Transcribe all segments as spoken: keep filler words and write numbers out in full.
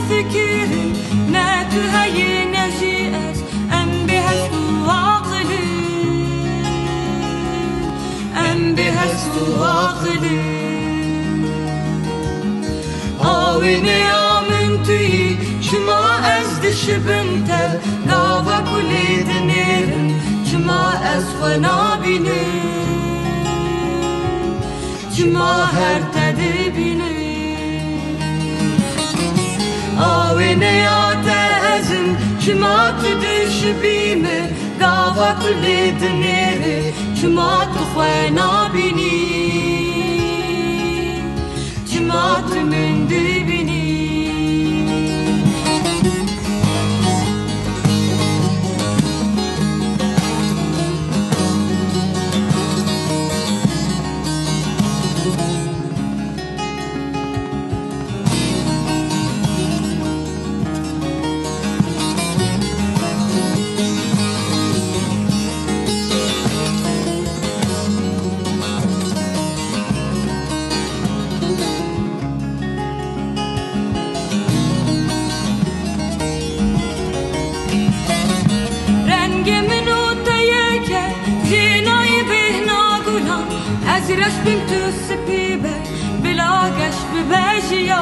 فكري ناتهي نجيئس أم بهستو عقلي أم بهستو عقلي آوینه آمنتی شما از دشبنتر دعوا کلی دنیرن شما از خنابینه شما هر تدبینه آوینه آتازم شما تدشبینه دعوا کلی دنیرن شما تخنابینه جماعت من دبینی زیرش بین تو سپیبه بلاگش ببجیا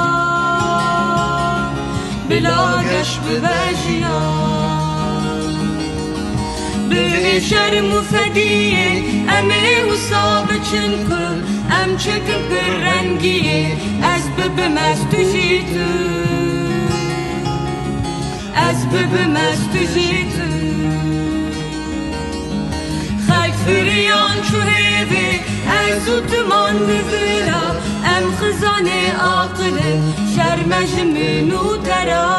بلاگش ببجیا به شرم و فدیه امه و صابچن کل ام چکم پر رنگیه از ببم از تو جیتو از ببم از تو جیتو خلق فریان چو هیوه از اوتمان نفرا ام خزان عاقل شرمش منو ترا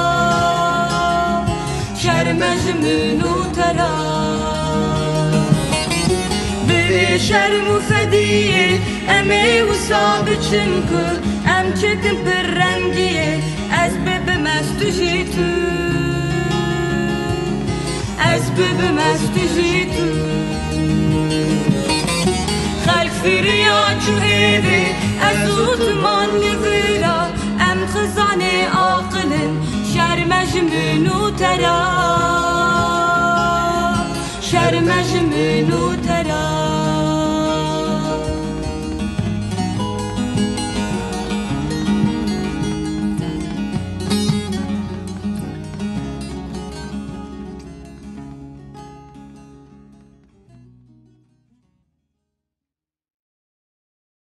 شرمش منو ترا به شرم و فدیه امه و صابچن کل ام چکم پر رنگیه از ببم از تو جیتو از ببم از تو جیتو خلق فریاد چو هیوه از اوتمان نفرا ام خزان عاقل شرمش منو ترا شرمش منو ترا